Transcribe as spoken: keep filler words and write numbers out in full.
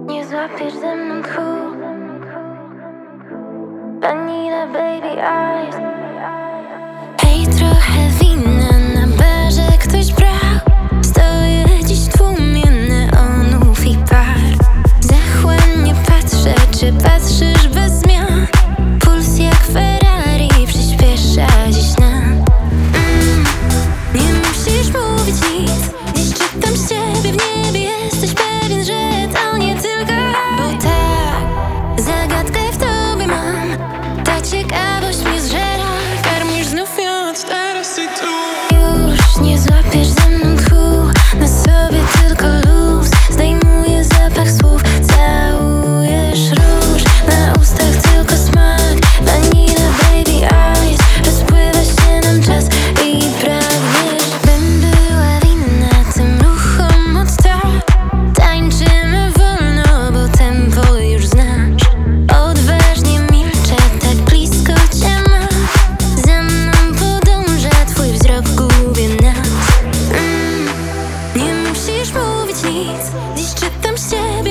Nie złapiesz ze mną tchu. Vanilla baby eyes. Hej, trochę wina na barze ktoś brał. Stoję dziś w tłumie neonów i par. Zachłannie patrzę, czy patrzysz bez zmian. Puls jak Ferrari przyspiesza dziś nam. mm, Nie musisz mówić nic. Dziś czytam z ciebie w niebie. Jesteś pewien, że to nie tylko ja. Bo tak, zagadkę w tobie mam. Ta ciekawość mnie zżera. Karmisz znów ją od teraz i tu. Już nie złapiesz ze mną tchu. Na sobie tylko luz. Zdejmuję zapach słów. Całujesz róż. Na ustach tylko smak. Vanilla baby eyes. Rozpływa się nam czas i pragniesz, bym była winna tym ruchom od tak. Tańczymy wolno, bo tempo już znasz. Odważnie milczę, tak blisko cię mam. Za mną podąża twój wzrok, gubię nas. mm, Nie musisz mówić nic. Dziś czytam z ciebie